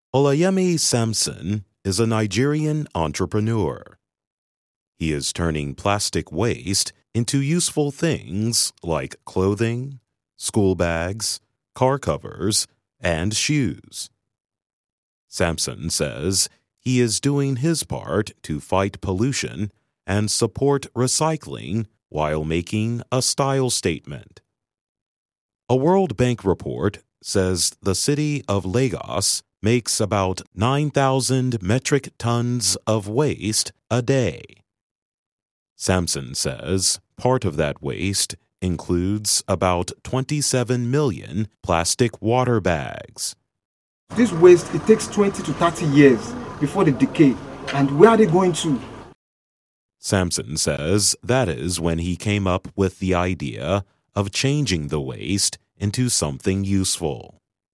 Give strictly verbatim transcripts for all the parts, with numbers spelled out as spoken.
Olayemi Samson is a Nigerian entrepreneur. He is turning plastic waste into useful things like clothing, school bags, car covers, and shoes. Samson says he is doing his part to fight pollution and support recycling while making a style statement. A World Bank report says the city of Lagos makes about nine thousand metric tons of waste a day. Samson says part of that waste includes about twenty-seven million plastic water bags. This waste, it takes twenty to thirty years before they decay. And where are they going to? Samson says that is when he came up with the idea of changing the waste into something useful.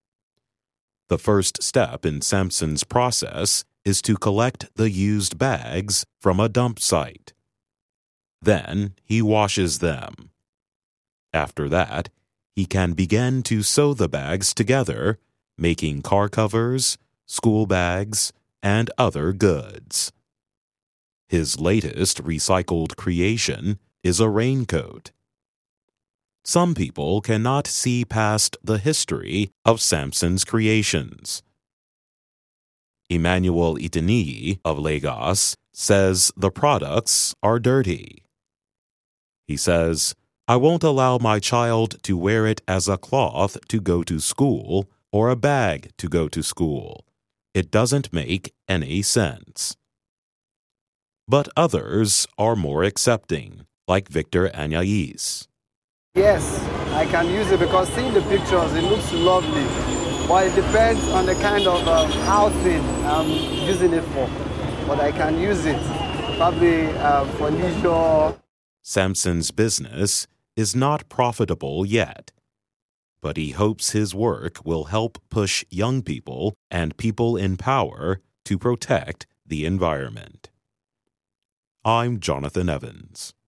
The first step in Samson's process is to collect the used bags from a dump site. Then he washes them. After that, he can begin to sew the bags together, making car covers, school bags, and other goods. His latest recycled creation is a raincoat. Some people cannot see past the history of Samson's creations. Emmanuel Itiniyi of Lagos says the products are dirty. He says, "I won't allow my child to wear it as a cloth to go to school or a bag to go to school. It doesn't make any sense." But others are more accepting, like Victor Anyais. Yes, I can use it because seeing the pictures, it looks lovely. But it depends on the kind of um, outing I'm using it for. But I can use it probably uh, for leisure. Samson's business is not profitable yet, but he hopes his work will help push young people and people in power to protect the environment. I'm Jonathan Evans.